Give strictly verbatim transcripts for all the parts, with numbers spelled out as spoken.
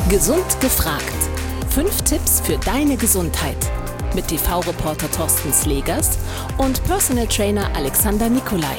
Gesund gefragt. Fünf Tipps für deine Gesundheit. Mit T V-Reporter Thorsten Slegers und Personal Trainer Alexander Nikolai.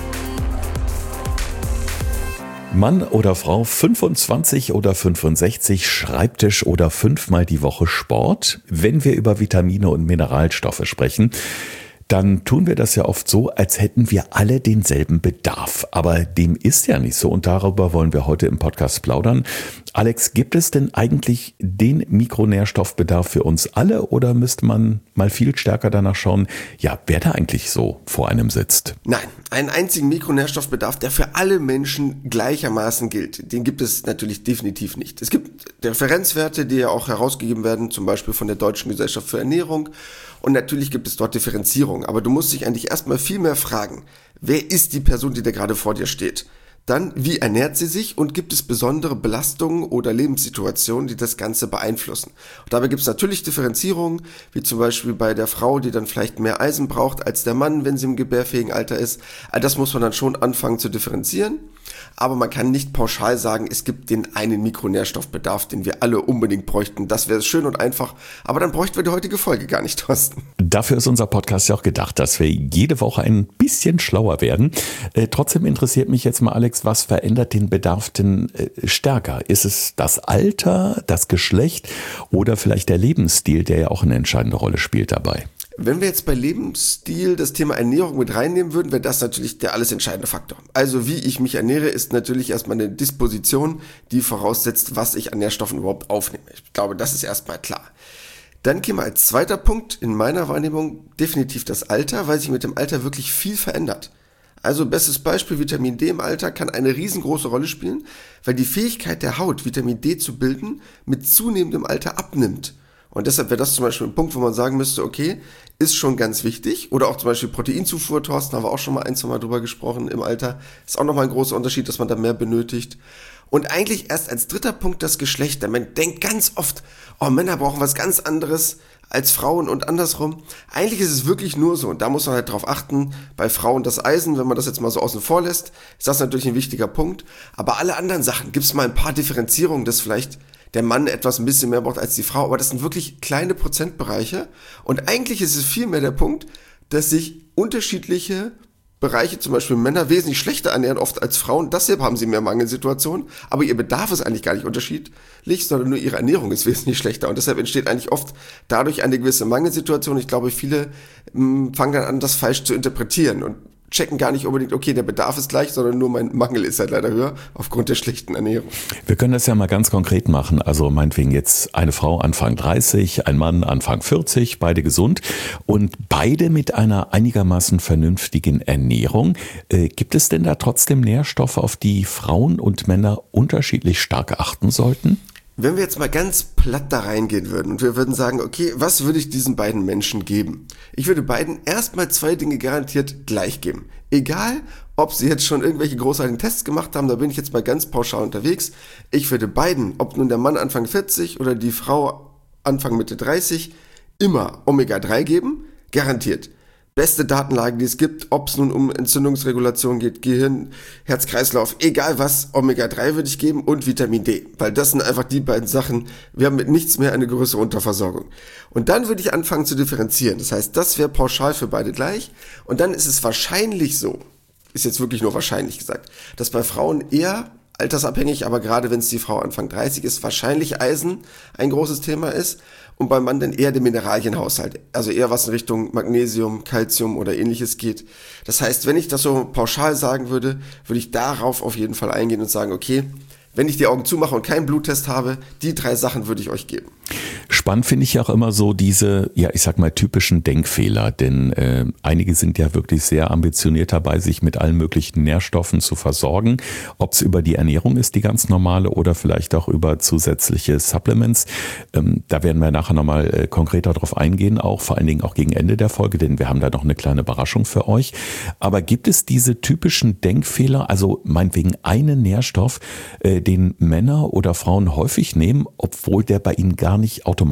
Mann oder Frau, fünfundzwanzig oder fünfundsechzig, Schreibtisch oder fünfmal die Woche Sport? Wenn wir über Vitamine und Mineralstoffe sprechen, dann tun wir das ja oft so, als hätten wir alle denselben Bedarf. Aber dem ist ja nicht so und darüber wollen wir heute im Podcast plaudern. Alex, gibt es denn eigentlich den Mikronährstoffbedarf für uns alle oder müsste man mal viel stärker danach schauen, ja, wer da eigentlich so vor einem sitzt? Nein, einen einzigen Mikronährstoffbedarf, der für alle Menschen gleichermaßen gilt, den gibt es natürlich definitiv nicht. Es gibt Referenzwerte, die ja auch herausgegeben werden, zum Beispiel von der Deutschen Gesellschaft für Ernährung. Und natürlich gibt es dort Differenzierung, aber du musst dich eigentlich erstmal viel mehr fragen, wer ist die Person, die da gerade vor dir steht? Dann, wie ernährt sie sich und gibt es besondere Belastungen oder Lebenssituationen, die das Ganze beeinflussen? Und dabei gibt es natürlich Differenzierungen, wie zum Beispiel bei der Frau, die dann vielleicht mehr Eisen braucht als der Mann, wenn sie im gebärfähigen Alter ist. Also das muss man dann schon anfangen zu differenzieren. Aber man kann nicht pauschal sagen, es gibt den einen Mikronährstoffbedarf, den wir alle unbedingt bräuchten. Das wäre schön und einfach, aber dann bräuchten wir die heutige Folge gar nicht, Thorsten. Dafür ist unser Podcast ja auch gedacht, dass wir jede Woche ein bisschen schlauer werden. Äh, trotzdem interessiert mich jetzt mal, Alex, was verändert den Bedarf denn äh, stärker? Ist es das Alter, das Geschlecht oder vielleicht der Lebensstil, der ja auch eine entscheidende Rolle spielt dabei? Wenn wir jetzt bei Lebensstil das Thema Ernährung mit reinnehmen würden, wäre das natürlich der alles entscheidende Faktor. Also wie ich mich ernähre, ist natürlich erstmal eine Disposition, die voraussetzt, was ich an Nährstoffen überhaupt aufnehme. Ich glaube, das ist erstmal klar. Dann käme als zweiter Punkt in meiner Wahrnehmung definitiv das Alter, weil sich mit dem Alter wirklich viel verändert. Also bestes Beispiel, Vitamin D im Alter kann eine riesengroße Rolle spielen, weil die Fähigkeit der Haut, Vitamin D zu bilden, mit zunehmendem Alter abnimmt. Und deshalb wäre das zum Beispiel ein Punkt, wo man sagen müsste, okay, ist schon ganz wichtig. Oder auch zum Beispiel Proteinzufuhr, Thorsten, haben wir auch schon mal ein, zwei Mal drüber gesprochen im Alter. Ist auch nochmal ein großer Unterschied, dass man da mehr benötigt. Und eigentlich erst als dritter Punkt das Geschlecht. Denn man denkt ganz oft, oh, Männer brauchen was ganz anderes als Frauen und andersrum. Eigentlich ist es wirklich nur so, und da muss man halt drauf achten, bei Frauen das Eisen, wenn man das jetzt mal so außen vor lässt, ist das natürlich ein wichtiger Punkt. Aber alle anderen Sachen, gibt es mal ein paar Differenzierungen, dass vielleicht der Mann etwas ein bisschen mehr braucht als die Frau, aber das sind wirklich kleine Prozentbereiche und eigentlich ist es vielmehr der Punkt, dass sich unterschiedliche Bereiche, zum Beispiel Männer, wesentlich schlechter ernähren oft als Frauen, deshalb haben sie mehr Mangelsituationen, aber ihr Bedarf ist eigentlich gar nicht unterschiedlich, sondern nur ihre Ernährung ist wesentlich schlechter und deshalb entsteht eigentlich oft dadurch eine gewisse Mangelsituation. Ich glaube, viele mh, fangen dann an, das falsch zu interpretieren und checken gar nicht unbedingt, okay, der Bedarf ist gleich, sondern nur mein Mangel ist halt leider höher aufgrund der schlechten Ernährung. Wir können das ja mal ganz konkret machen. Also meinetwegen jetzt eine Frau Anfang dreißig, ein Mann Anfang vierzig, beide gesund und beide mit einer einigermaßen vernünftigen Ernährung. Äh, gibt es denn da trotzdem Nährstoffe, auf die Frauen und Männer unterschiedlich stark achten sollten? Wenn wir jetzt mal ganz platt da reingehen würden und wir würden sagen, okay, was würde ich diesen beiden Menschen geben? Ich würde beiden erstmal zwei Dinge garantiert gleich geben. Egal, ob sie jetzt schon irgendwelche großartigen Tests gemacht haben, da bin ich jetzt mal ganz pauschal unterwegs. Ich würde beiden, ob nun der Mann Anfang vierzig oder die Frau Anfang Mitte dreißig, immer Omega drei geben, garantiert. Beste Datenlage, die es gibt, ob es nun um Entzündungsregulation geht, Gehirn, Herz-Kreislauf, egal was, Omega drei würde ich geben und Vitamin D, weil das sind einfach die beiden Sachen, wir haben mit nichts mehr eine größere Unterversorgung. Und dann würde ich anfangen zu differenzieren, das heißt, das wäre pauschal für beide gleich und dann ist es wahrscheinlich so, ist jetzt wirklich nur wahrscheinlich gesagt, dass bei Frauen eher altersabhängig, aber gerade wenn es die Frau Anfang dreißig ist, wahrscheinlich Eisen ein großes Thema ist und beim Mann dann eher der Mineralienhaushalt, also eher was in Richtung Magnesium, Calcium oder ähnliches geht. Das heißt, wenn ich das so pauschal sagen würde, würde ich darauf auf jeden Fall eingehen und sagen, okay, wenn ich die Augen zumache und keinen Bluttest habe, die drei Sachen würde ich euch geben. Spannend finde ich auch immer so diese, ja ich sag mal typischen Denkfehler, denn äh, einige sind ja wirklich sehr ambitioniert dabei, sich mit allen möglichen Nährstoffen zu versorgen, ob es über die Ernährung ist, die ganz normale oder vielleicht auch über zusätzliche Supplements. Ähm, da werden wir nachher nochmal äh, konkreter drauf eingehen, auch vor allen Dingen auch gegen Ende der Folge, denn wir haben da noch eine kleine Überraschung für euch. Aber gibt es diese typischen Denkfehler, also meinetwegen einen Nährstoff, äh, den Männer oder Frauen häufig nehmen, obwohl der bei ihnen gar nicht automatisch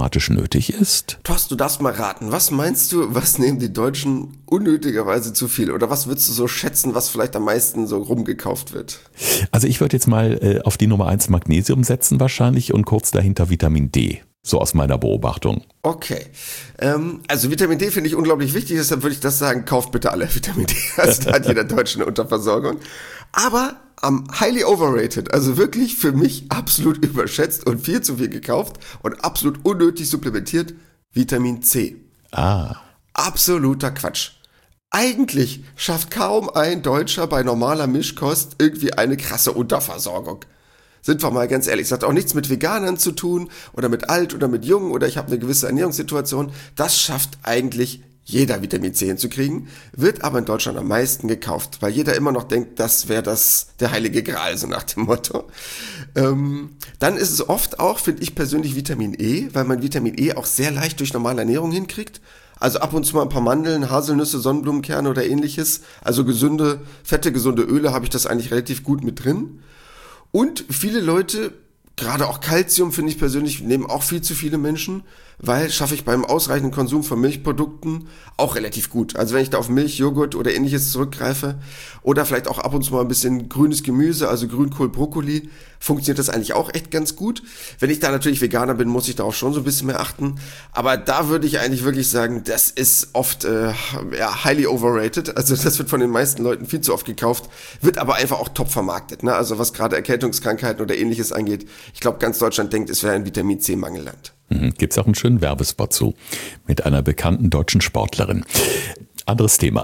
automatisch nötig ist? Thorsten, du darfst mal raten. Was meinst du, was nehmen die Deutschen unnötigerweise zu viel? Oder was würdest du so schätzen, was vielleicht am meisten so rumgekauft wird? Also ich würde jetzt mal äh, auf die Nummer eins Magnesium setzen wahrscheinlich und kurz dahinter Vitamin D. So aus meiner Beobachtung. Okay, ähm, also Vitamin D finde ich unglaublich wichtig, deshalb würde ich das sagen, kauft bitte alle Vitamin D. Also da hat jeder Deutsche eine Unterversorgung. Aber am um, highly overrated, also wirklich für mich absolut überschätzt und viel zu viel gekauft und absolut unnötig supplementiert, Vitamin C. Ah. Absoluter Quatsch. Eigentlich schafft kaum ein Deutscher bei normaler Mischkost irgendwie eine krasse Unterversorgung. Sind wir mal ganz ehrlich, es hat auch nichts mit Veganern zu tun oder mit alt oder mit jung oder ich habe eine gewisse Ernährungssituation. Das schafft eigentlich jeder, Vitamin C hinzukriegen, wird aber in Deutschland am meisten gekauft, weil jeder immer noch denkt, das wäre das der heilige Gral, so nach dem Motto. Ähm, dann ist es oft auch, finde ich persönlich, Vitamin E, weil man Vitamin E auch sehr leicht durch normale Ernährung hinkriegt. Also ab und zu mal ein paar Mandeln, Haselnüsse, Sonnenblumenkerne oder ähnliches. Also gesunde, fette, gesunde Öle habe ich das eigentlich relativ gut mit drin. Und viele Leute, gerade auch Calcium finde ich persönlich, nehmen auch viel zu viele Menschen, weil schaffe ich beim ausreichenden Konsum von Milchprodukten auch relativ gut. Also wenn ich da auf Milch, Joghurt oder ähnliches zurückgreife oder vielleicht auch ab und zu mal ein bisschen grünes Gemüse, also Grünkohl, Brokkoli, funktioniert das eigentlich auch echt ganz gut. Wenn ich da natürlich Veganer bin, muss ich da auch schon so ein bisschen mehr achten. Aber da würde ich eigentlich wirklich sagen, das ist oft äh, ja, highly overrated. Also das wird von den meisten Leuten viel zu oft gekauft, wird aber einfach auch top vermarktet. Ne? Also was gerade Erkältungskrankheiten oder ähnliches angeht, ich glaube ganz Deutschland denkt, es wäre ein Vitamin-C-Mangelland. Gibt es auch einen schönen Werbespot zu mit einer bekannten deutschen Sportlerin. Anderes Thema.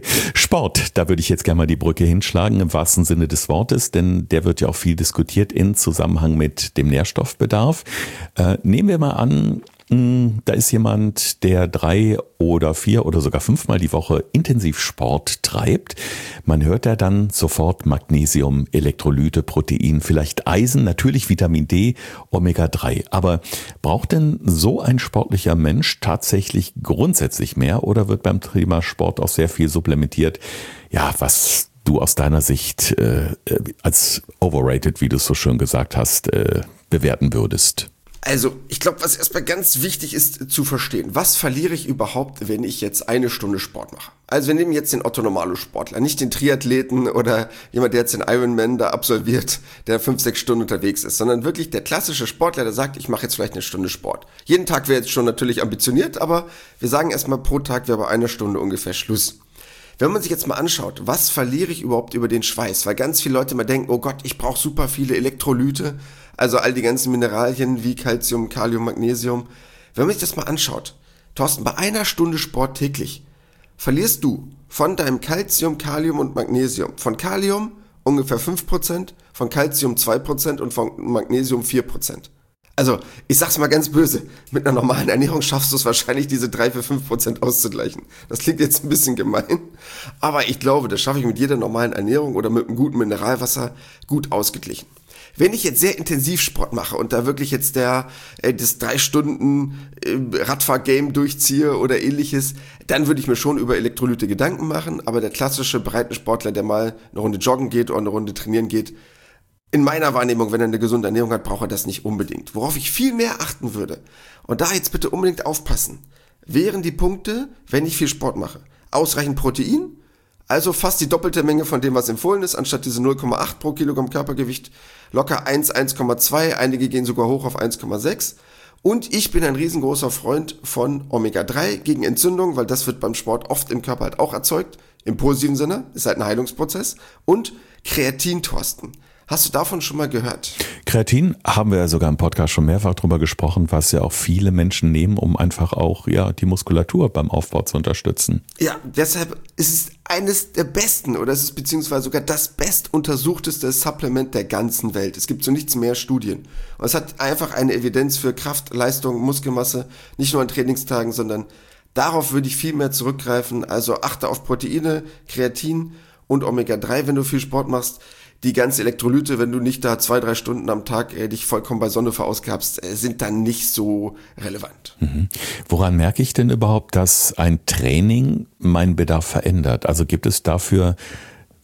Sport, da würde ich jetzt gerne mal die Brücke hinschlagen, im wahrsten Sinne des Wortes, denn der wird ja auch viel diskutiert in Zusammenhang mit dem Nährstoffbedarf. Äh, nehmen wir mal an, mh, da ist jemand, der drei oder vier oder sogar fünfmal die Woche intensiv Sport treibt. Man hört da dann sofort Magnesium, Elektrolyte, Protein, vielleicht Eisen, natürlich Vitamin D, Omega drei. Aber braucht denn so ein sportlicher Mensch tatsächlich grundsätzlich mehr oder wird beim Thema Sport auch sehr viel supplementiert? Ja, was du aus deiner Sicht äh, als overrated, wie du es so schön gesagt hast, äh, bewerten würdest? Also, ich glaube, was erstmal ganz wichtig ist zu verstehen, was verliere ich überhaupt, wenn ich jetzt eine Stunde Sport mache? Also wir nehmen jetzt den Otto-Normalo-Sportler, nicht den Triathleten oder jemand, der jetzt den Ironman da absolviert, der fünf, sechs Stunden unterwegs ist, sondern wirklich der klassische Sportler, der sagt, ich mache jetzt vielleicht eine Stunde Sport. Jeden Tag wäre jetzt schon natürlich ambitioniert, aber wir sagen erstmal, pro Tag wäre bei einer Stunde ungefähr Schluss. Wenn man sich jetzt mal anschaut, was verliere ich überhaupt über den Schweiß? Weil ganz viele Leute mal denken, oh Gott, ich brauche super viele Elektrolyte, also all die ganzen Mineralien wie Calcium, Kalium, Magnesium. Wenn man sich das mal anschaut, Thorsten, bei einer Stunde Sport täglich verlierst du von deinem Calcium, Kalium und Magnesium, von Kalium ungefähr fünf Prozent, von Calcium zwei Prozent und von Magnesium vier Prozent. Also, ich sag's mal ganz böse, mit einer normalen Ernährung schaffst du es wahrscheinlich, diese drei bis fünf Prozent auszugleichen. Das klingt jetzt ein bisschen gemein, aber ich glaube, das schaffe ich mit jeder normalen Ernährung oder mit einem guten Mineralwasser gut ausgeglichen. Wenn ich jetzt sehr intensiv Sport mache und da wirklich jetzt der äh, das drei Stunden äh, Radfahr-Game durchziehe oder ähnliches, dann würde ich mir schon über Elektrolyte Gedanken machen, aber der klassische Breitensportler, der mal eine Runde joggen geht oder eine Runde trainieren geht, in meiner Wahrnehmung, wenn er eine gesunde Ernährung hat, braucht er das nicht unbedingt. Worauf ich viel mehr achten würde, und da jetzt bitte unbedingt aufpassen, wären die Punkte, wenn ich viel Sport mache. Ausreichend Protein, also fast die doppelte Menge von dem, was empfohlen ist, anstatt diese null Komma acht pro Kilogramm Körpergewicht, locker eins, eins Komma zwei, einige gehen sogar hoch auf eins Komma sechs. Und ich bin ein riesengroßer Freund von Omega drei gegen Entzündung, weil das wird beim Sport oft im Körper halt auch erzeugt, im positiven Sinne, ist halt ein Heilungsprozess. Und Kreatin, Thorsten. Hast du davon schon mal gehört? Kreatin haben wir ja sogar im Podcast schon mehrfach drüber gesprochen, was ja auch viele Menschen nehmen, um einfach auch ja die Muskulatur beim Aufbau zu unterstützen. Ja, deshalb ist es eines der besten oder es ist beziehungsweise sogar das bestuntersuchteste Supplement der ganzen Welt. Es gibt so nichts mehr Studien. Und es hat einfach eine Evidenz für Kraft, Leistung, Muskelmasse, nicht nur an Trainingstagen, sondern darauf würde ich viel mehr zurückgreifen. Also achte auf Proteine, Kreatin und Omega drei, wenn du viel Sport machst. Die ganzen Elektrolyte, wenn du nicht da zwei, drei Stunden am Tag äh, dich vollkommen bei Sonne verausgabst, äh, sind dann nicht so relevant. Mhm. Woran merke ich denn überhaupt, dass ein Training meinen Bedarf verändert? Also gibt es dafür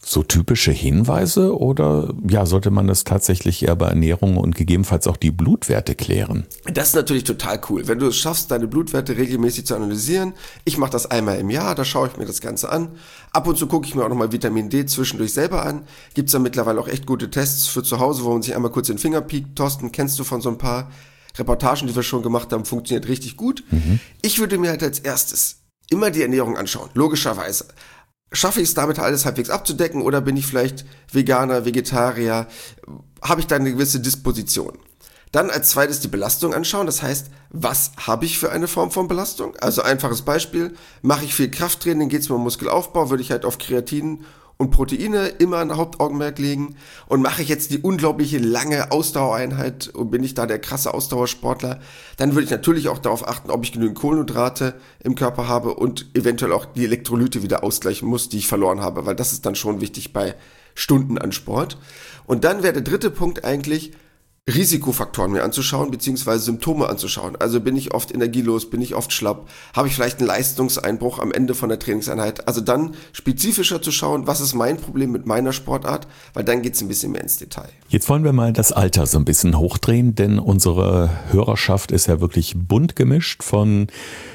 so typische Hinweise oder ja, sollte man das tatsächlich eher bei Ernährung und gegebenenfalls auch die Blutwerte klären? Das ist natürlich total cool, wenn du es schaffst, deine Blutwerte regelmäßig zu analysieren. Ich mache das einmal im Jahr, da schaue ich mir das Ganze an. Ab und zu gucke ich mir auch nochmal Vitamin D zwischendurch selber an. Gibt es da mittlerweile auch echt gute Tests für zu Hause, wo man sich einmal kurz den Finger piekt. Thorsten, kennst du von so ein paar Reportagen, die wir schon gemacht haben, funktioniert richtig gut. Mhm. Ich würde mir halt als erstes immer die Ernährung anschauen, logischerweise. Schaffe ich es damit alles halbwegs abzudecken oder bin ich vielleicht Veganer, Vegetarier? Habe ich da eine gewisse Disposition? Dann als zweites die Belastung anschauen, das heißt, was habe ich für eine Form von Belastung? Also einfaches Beispiel, mache ich viel Krafttraining, geht es mir um Muskelaufbau, würde ich halt auf Kreatin und Proteine immer ein Hauptaugenmerk legen. Und mache ich jetzt die unglaubliche lange Ausdauereinheit und bin ich da der krasse Ausdauersportler, dann würde ich natürlich auch darauf achten, ob ich genügend Kohlenhydrate im Körper habe und eventuell auch die Elektrolyte wieder ausgleichen muss, die ich verloren habe, weil das ist dann schon wichtig bei Stunden an Sport. Und dann wäre der dritte Punkt eigentlich, Risikofaktoren mir anzuschauen, beziehungsweise Symptome anzuschauen. Also bin ich oft energielos, bin ich oft schlapp, habe ich vielleicht einen Leistungseinbruch am Ende von der Trainingseinheit. Also dann spezifischer zu schauen, was ist mein Problem mit meiner Sportart, weil dann geht es ein bisschen mehr ins Detail. Jetzt wollen wir mal das Alter so ein bisschen hochdrehen, denn unsere Hörerschaft ist ja wirklich bunt gemischt von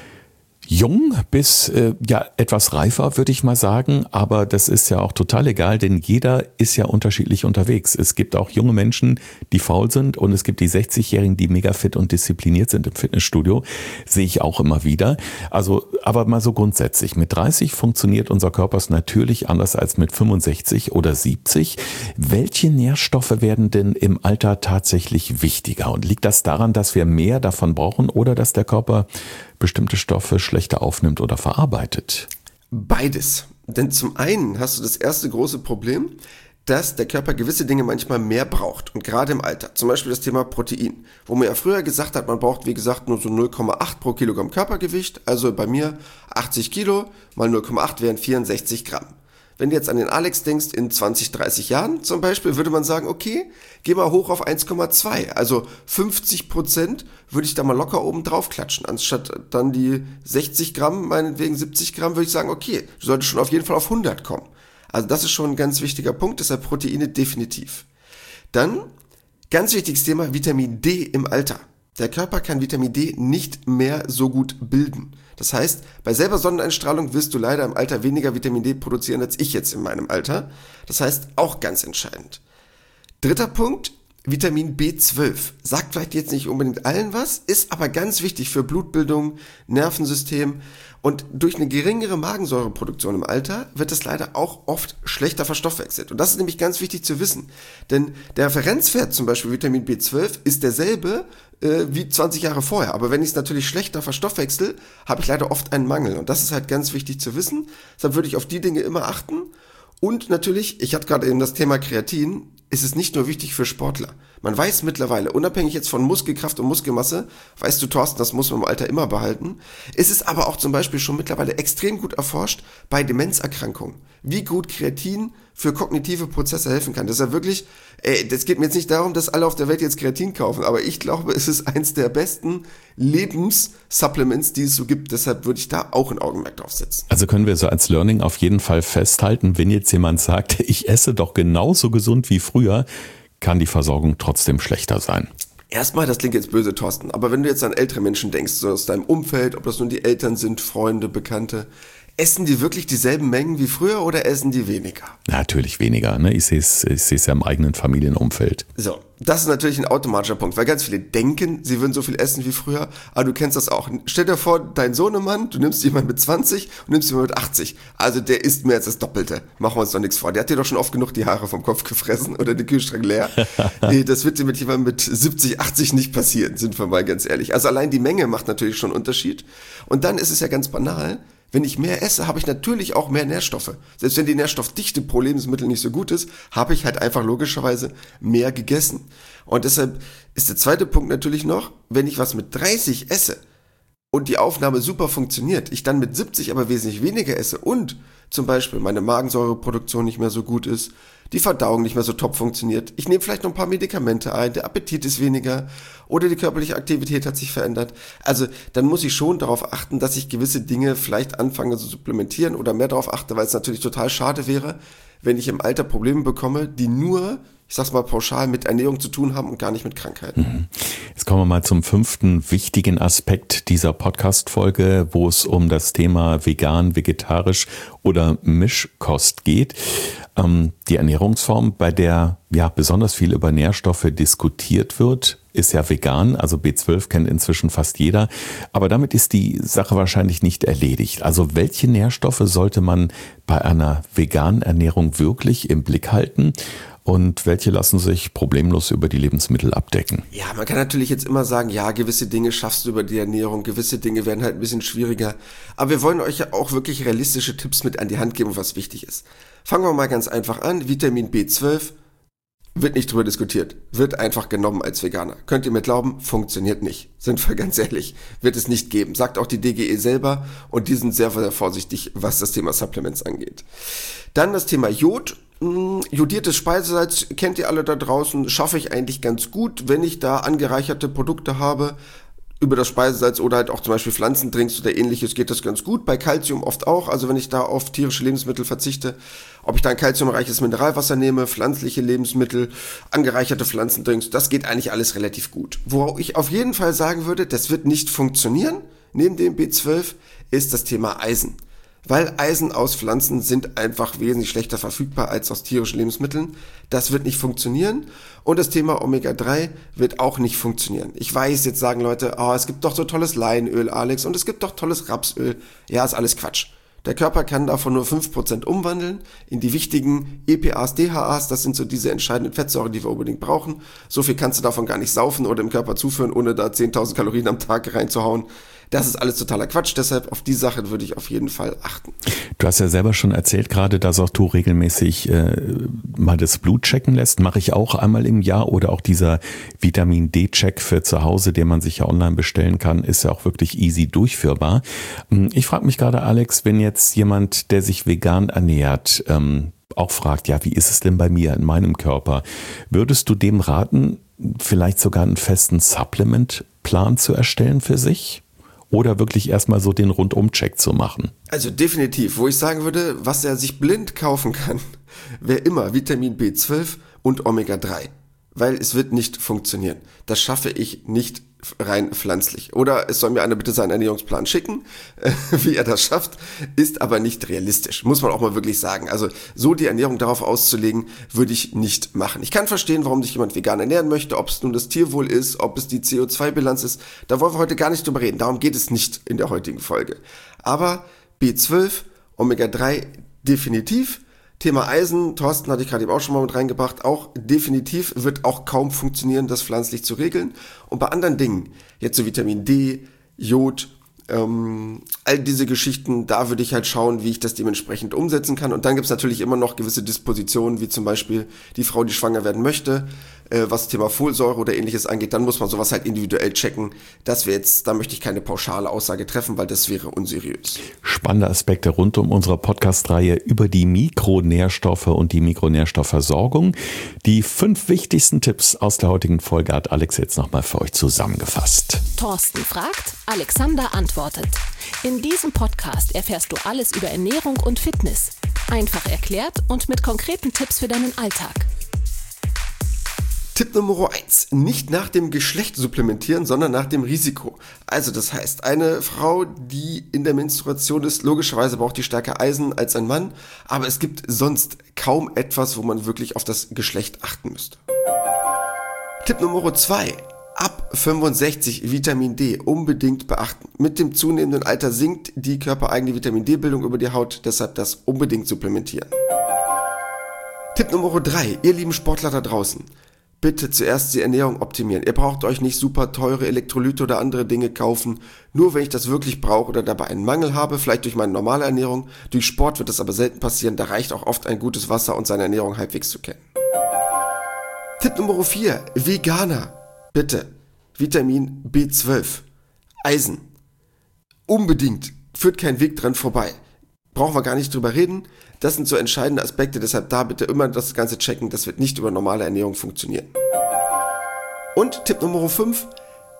jung bis äh, ja etwas reifer, würde ich mal sagen, aber das ist ja auch total egal, denn jeder ist ja unterschiedlich unterwegs. Es gibt auch junge Menschen, die faul sind und es gibt die sechzigjährigen, die mega fit und diszipliniert sind im Fitnessstudio, sehe ich auch immer wieder. Also, aber mal so grundsätzlich, mit dreißig funktioniert unser Körper natürlich anders als mit fünfundsechzig oder siebzig. Welche Nährstoffe werden denn im Alter tatsächlich wichtiger? Und liegt das daran, dass wir mehr davon brauchen oder dass der Körper bestimmte Stoffe schlechter aufnimmt oder verarbeitet? Beides. Denn zum einen hast du das erste große Problem, dass der Körper gewisse Dinge manchmal mehr braucht. Und gerade im Alter. Zum Beispiel das Thema Protein. Wo man ja früher gesagt hat, man braucht wie gesagt nur so null Komma acht pro Kilogramm Körpergewicht. Also bei mir achtzig Kilo mal null Komma acht wären vierundsechzig Gramm. Wenn du jetzt an den Alex denkst, in zwanzig, dreißig Jahren zum Beispiel, würde man sagen, okay, geh mal hoch auf eins Komma zwei. Also fünfzig Prozent würde ich da mal locker oben drauf klatschen. Anstatt dann die sechzig Gramm, meinetwegen siebzig Gramm, würde ich sagen, okay, du solltest schon auf jeden Fall auf hundert kommen. Also das ist schon ein ganz wichtiger Punkt, deshalb Proteine definitiv. Dann, ganz wichtiges Thema, Vitamin D im Alter. Der Körper kann Vitamin D nicht mehr so gut bilden. Das heißt, bei selber Sonneneinstrahlung wirst du leider im Alter weniger Vitamin D produzieren als ich jetzt in meinem Alter. Das heißt, auch ganz entscheidend. Dritter Punkt, Vitamin B zwölf. Sagt vielleicht jetzt nicht unbedingt allen was, ist aber ganz wichtig für Blutbildung, Nervensystem. Und durch eine geringere Magensäureproduktion im Alter wird es leider auch oft schlechter verstoffwechselt. Und das ist nämlich ganz wichtig zu wissen. Denn der Referenzwert zum Beispiel Vitamin B zwölf ist derselbe äh, wie zwanzig Jahre vorher. Aber wenn ich es natürlich schlechter verstoffwechsel, habe ich leider oft einen Mangel. Und das ist halt ganz wichtig zu wissen. Deshalb würde ich auf die Dinge immer achten. Und natürlich, ich hatte gerade eben das Thema Kreatin, ist es nicht nur wichtig für Sportler. Man weiß mittlerweile, unabhängig jetzt von Muskelkraft und Muskelmasse, weißt du, Thorsten, das muss man im Alter immer behalten, ist es aber auch zum Beispiel schon mittlerweile extrem gut erforscht bei Demenzerkrankungen, wie gut Kreatin für kognitive Prozesse helfen kann. Das ist ja wirklich, ey, das geht mir jetzt nicht darum, dass alle auf der Welt jetzt Kreatin kaufen, aber ich glaube, es ist eins der besten Lebenssupplements, die es so gibt. Deshalb würde ich da auch ein Augenmerk drauf setzen. Also können wir so als Learning auf jeden Fall festhalten, wenn jetzt jemand sagt, ich esse doch genauso gesund wie früher, kann die Versorgung trotzdem schlechter sein. Erstmal, das klingt jetzt böse, Thorsten, aber wenn du jetzt an ältere Menschen denkst, so aus deinem Umfeld, ob das nun die Eltern sind, Freunde, Bekannte, essen die wirklich dieselben Mengen wie früher oder essen die weniger? Natürlich weniger, ne? Ich sehe es ich sehe es ja im eigenen Familienumfeld. So, das ist natürlich ein automatischer Punkt, weil ganz viele denken, sie würden so viel essen wie früher, aber du kennst das auch. Stell dir vor, dein Sohnemann, du nimmst jemanden mit zwanzig und nimmst jemanden mit achtzig. Also der isst mehr als das Doppelte. Machen wir uns doch nichts vor. Der hat dir doch schon oft genug die Haare vom Kopf gefressen oder den Kühlschrank leer. Nee, das wird dir mit jemandem mit siebzig, achtzig nicht passieren, sind wir mal ganz ehrlich. Also allein die Menge macht natürlich schon einen Unterschied. Und dann ist es ja ganz banal, wenn ich mehr esse, habe ich natürlich auch mehr Nährstoffe. Selbst wenn die Nährstoffdichte pro Lebensmittel nicht so gut ist, habe ich halt einfach logischerweise mehr gegessen. Und deshalb ist der zweite Punkt natürlich noch, wenn ich was mit dreißig esse und die Aufnahme super funktioniert, ich dann mit siebzig aber wesentlich weniger esse und zum Beispiel meine Magensäureproduktion nicht mehr so gut ist, die Verdauung nicht mehr so top funktioniert, ich nehme vielleicht noch ein paar Medikamente ein, der Appetit ist weniger oder die körperliche Aktivität hat sich verändert. Also dann muss ich schon darauf achten, dass ich gewisse Dinge vielleicht anfange zu supplementieren oder mehr darauf achte, weil es natürlich total schade wäre, wenn ich im Alter Probleme bekomme, die nur, ich sag's mal pauschal, mit Ernährung zu tun haben und gar nicht mit Krankheiten. Jetzt kommen wir mal zum fünften wichtigen Aspekt dieser Podcast-Folge, wo es um das Thema vegan, vegetarisch oder Mischkost geht. Ähm, die Ernährungsform, bei der ja besonders viel über Nährstoffe diskutiert wird, ist ja vegan, also B zwölf kennt inzwischen fast jeder. Aber damit ist die Sache wahrscheinlich nicht erledigt. Also welche Nährstoffe sollte man bei einer veganen Ernährung wirklich im Blick halten? Und welche lassen sich problemlos über die Lebensmittel abdecken? Ja, man kann natürlich jetzt immer sagen, ja, gewisse Dinge schaffst du über die Ernährung, gewisse Dinge werden halt ein bisschen schwieriger. Aber wir wollen euch ja auch wirklich realistische Tipps mit an die Hand geben, was wichtig ist. Fangen wir mal ganz einfach an. Vitamin B zwölf wird nicht drüber diskutiert, wird einfach genommen als Veganer. Könnt ihr mir glauben, funktioniert nicht. Sind wir ganz ehrlich, wird es nicht geben. Sagt auch die D G E selber und die sind sehr, sehr vorsichtig, was das Thema Supplements angeht. Dann das Thema Jod. Jodiertes Speisesalz kennt ihr alle da draußen, schaffe ich eigentlich ganz gut, wenn ich da angereicherte Produkte habe. Über das Speisesalz oder halt auch zum Beispiel Pflanzendrinks oder ähnliches geht das ganz gut. Bei Calcium oft auch, also wenn ich da auf tierische Lebensmittel verzichte, ob ich da ein calciumreiches Mineralwasser nehme, pflanzliche Lebensmittel, angereicherte Pflanzendrinks, das geht eigentlich alles relativ gut. Wo ich auf jeden Fall sagen würde, das wird nicht funktionieren, neben dem B zwölf, ist das Thema Eisen. Weil Eisen aus Pflanzen sind einfach wesentlich schlechter verfügbar als aus tierischen Lebensmitteln. Das wird nicht funktionieren. Und das Thema Omega drei wird auch nicht funktionieren. Ich weiß, jetzt sagen Leute, oh, es gibt doch so tolles Leinöl, Alex, und es gibt doch tolles Rapsöl. Ja, ist alles Quatsch. Der Körper kann davon nur fünf Prozent umwandeln in die wichtigen E P As, D H As. Das sind so diese entscheidenden Fettsäuren, die wir unbedingt brauchen. So viel kannst du davon gar nicht saufen oder im Körper zuführen, ohne da zehntausend Kalorien am Tag reinzuhauen. Das ist alles totaler Quatsch, deshalb auf die Sache würde ich auf jeden Fall achten. Du hast ja selber schon erzählt gerade, dass auch du regelmäßig äh, mal das Blut checken lässt. Mache ich auch einmal im Jahr, oder auch dieser Vitamin-D-Check für zu Hause, den man sich ja online bestellen kann, ist ja auch wirklich easy durchführbar. Ich frage mich gerade, Alex, wenn jetzt jemand, der sich vegan ernährt, ähm, auch fragt, ja, wie ist es denn bei mir in meinem Körper? Würdest du dem raten, vielleicht sogar einen festen Supplement-Plan zu erstellen für sich? Oder wirklich erstmal so den Rundum-Check zu machen? Also definitiv, wo ich sagen würde, was er sich blind kaufen kann, wäre immer Vitamin B zwölf und Omega drei. Weil es wird nicht funktionieren. Das schaffe ich nicht rein pflanzlich. Oder es soll mir einer bitte seinen Ernährungsplan schicken, äh, wie er das schafft, ist aber nicht realistisch. Muss man auch mal wirklich sagen. Also so die Ernährung darauf auszulegen, würde ich nicht machen. Ich kann verstehen, warum sich jemand vegan ernähren möchte, ob es nun das Tierwohl ist, ob es die C O zwei Bilanz ist. Da wollen wir heute gar nicht drüber reden. Darum geht es nicht in der heutigen Folge. Aber B zwölf, Omega drei definitiv. Thema Eisen, Thorsten hatte ich gerade eben auch schon mal mit reingebracht, auch definitiv wird auch kaum funktionieren, das pflanzlich zu regeln. Und bei anderen Dingen, jetzt so Vitamin D, Jod, ähm, all diese Geschichten, da würde ich halt schauen, wie ich das dementsprechend umsetzen kann. Und dann gibt es natürlich immer noch gewisse Dispositionen, wie zum Beispiel die Frau, die schwanger werden möchte, äh, was das Thema Folsäure oder ähnliches angeht, dann muss man sowas halt individuell checken. Das wäre jetzt, da möchte ich keine pauschale Aussage treffen, weil das wäre unseriös. Spannende Aspekte rund um unsere Podcast-Reihe über die Mikronährstoffe und die Mikronährstoffversorgung. Die fünf wichtigsten Tipps aus der heutigen Folge hat Alex jetzt nochmal für euch zusammengefasst. Thorsten fragt, Alexander antwortet. In diesem Podcast erfährst du alles über Ernährung und Fitness. Einfach erklärt und mit konkreten Tipps für deinen Alltag. Tipp Nummer eins. Nicht nach dem Geschlecht supplementieren, sondern nach dem Risiko. Also das heißt, eine Frau, die in der Menstruation ist, logischerweise braucht die stärker Eisen als ein Mann, aber es gibt sonst kaum etwas, wo man wirklich auf das Geschlecht achten müsste. Tipp Nummer zwei. Ab fünfundsechzig Vitamin D unbedingt beachten. Mit dem zunehmenden Alter sinkt die körpereigene Vitamin D-Bildung über die Haut, deshalb das unbedingt supplementieren. Tipp Nummer drei. Ihr lieben Sportler da draußen. Bitte zuerst die Ernährung optimieren. Ihr braucht euch nicht super teure Elektrolyte oder andere Dinge kaufen. Nur wenn ich das wirklich brauche oder dabei einen Mangel habe, vielleicht durch meine normale Ernährung. Durch Sport wird das aber selten passieren. Da reicht auch oft ein gutes Wasser und seine Ernährung halbwegs zu kennen. Tipp Nummer vier. Veganer. Bitte. Vitamin B zwölf. Eisen. Unbedingt. Führt kein Weg dran vorbei. Brauchen wir gar nicht drüber reden. Das sind so entscheidende Aspekte, deshalb da bitte immer das Ganze checken. Das wird nicht über normale Ernährung funktionieren. Und Tipp Nummer fünf.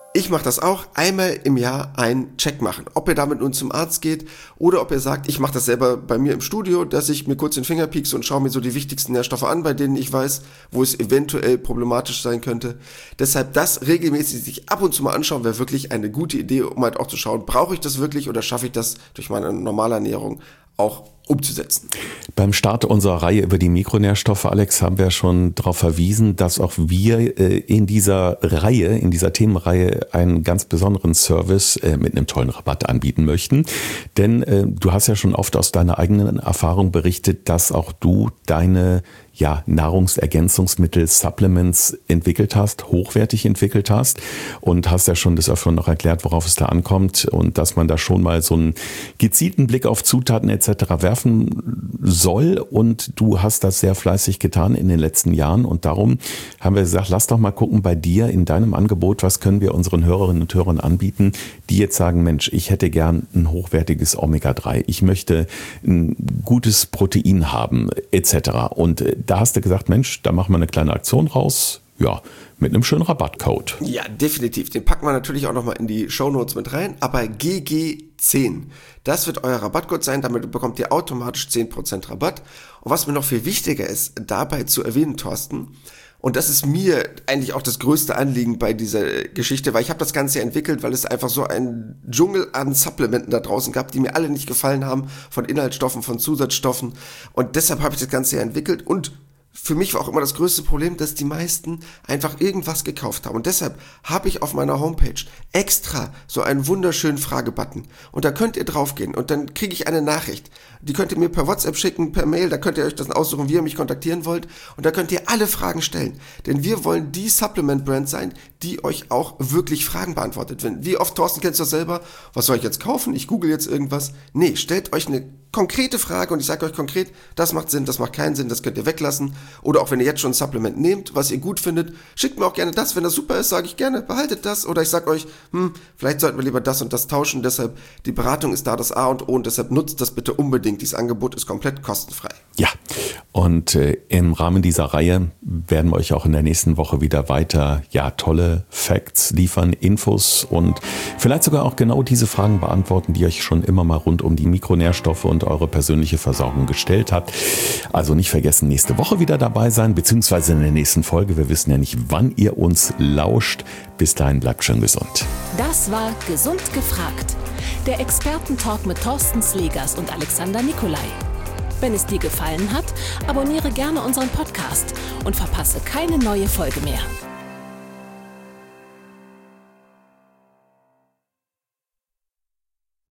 Ich mache das auch, einmal im Jahr einen Check machen. Ob ihr damit nun zum Arzt geht oder ob ihr sagt, ich mache das selber bei mir im Studio, dass ich mir kurz den Finger piekse und schaue mir so die wichtigsten Nährstoffe an, bei denen ich weiß, wo es eventuell problematisch sein könnte. Deshalb das regelmäßig sich ab und zu mal anschauen, wäre wirklich eine gute Idee, um halt auch zu schauen, brauche ich das wirklich oder schaffe ich das durch meine normale Ernährung auch umzusetzen. Beim Start unserer Reihe über die Mikronährstoffe, Alex, haben wir schon darauf verwiesen, dass auch wir in dieser Reihe, in dieser Themenreihe einen ganz besonderen Service mit einem tollen Rabatt anbieten möchten. Denn du hast ja schon oft aus deiner eigenen Erfahrung berichtet, dass auch du deine ja, Nahrungsergänzungsmittel, Supplements entwickelt hast, hochwertig entwickelt hast und hast ja schon des Öfteren noch erklärt, worauf es da ankommt und dass man da schon mal so einen gezielten Blick auf Zutaten et cetera werfen soll und du hast das sehr fleißig getan in den letzten Jahren und darum haben wir gesagt, lass doch mal gucken bei dir in deinem Angebot, was können wir unseren Hörerinnen und Hörern anbieten, die jetzt sagen, Mensch, ich hätte gern ein hochwertiges Omega drei, ich möchte ein gutes Protein haben et cetera. Und da hast du gesagt, Mensch, da machen wir eine kleine Aktion raus, ja, mit einem schönen Rabattcode. Ja, definitiv. Den packen wir natürlich auch nochmal in die Shownotes mit rein, aber G G zehn, das wird euer Rabattcode sein, damit bekommt ihr automatisch zehn Prozent Rabatt. Und was mir noch viel wichtiger ist, dabei zu erwähnen, Thorsten, und das ist mir eigentlich auch das größte Anliegen bei dieser Geschichte, weil ich habe das Ganze entwickelt, weil es einfach so einen Dschungel an Supplementen da draußen gab, die mir alle nicht gefallen haben, von Inhaltsstoffen, von Zusatzstoffen. Und deshalb habe ich das Ganze entwickelt und für mich war auch immer das größte Problem, dass die meisten einfach irgendwas gekauft haben. Und deshalb habe ich auf meiner Homepage extra so einen wunderschönen Fragebutton. Und da könnt ihr draufgehen und dann kriege ich eine Nachricht. Die könnt ihr mir per WhatsApp schicken, per Mail. Da könnt ihr euch das aussuchen, wie ihr mich kontaktieren wollt. Und da könnt ihr alle Fragen stellen. Denn wir wollen die Supplement-Brand sein, die euch auch wirklich Fragen beantwortet. Wenn, wie oft, Thorsten, kennst du das selber? Was soll ich jetzt kaufen? Ich google jetzt irgendwas. Nee, stellt euch eine konkrete Frage und ich sage euch konkret, das macht Sinn, das macht keinen Sinn, das könnt ihr weglassen. Oder auch wenn ihr jetzt schon ein Supplement nehmt, was ihr gut findet, schickt mir auch gerne das. Wenn das super ist, sage ich gerne, behaltet das. Oder ich sage euch, hm, vielleicht sollten wir lieber das und das tauschen. Deshalb, die Beratung ist da das A und O und deshalb nutzt das bitte unbedingt. Dieses Angebot ist komplett kostenfrei. Ja, und äh, im Rahmen dieser Reihe werden wir euch auch in der nächsten Woche wieder weiter ja tolle Facts liefern, Infos und vielleicht sogar auch genau diese Fragen beantworten, die euch schon immer mal rund um die Mikronährstoffe und eure persönliche Versorgung gestellt habt. Also nicht vergessen, nächste Woche wieder dabei sein, beziehungsweise in der nächsten Folge. Wir wissen ja nicht, wann ihr uns lauscht. Bis dahin bleibt schön gesund. Das war Gesund gefragt. Der Expertentalk mit Thorsten Slegers und Alexander Nikolai. Wenn es dir gefallen hat, abonniere gerne unseren Podcast und verpasse keine neue Folge mehr.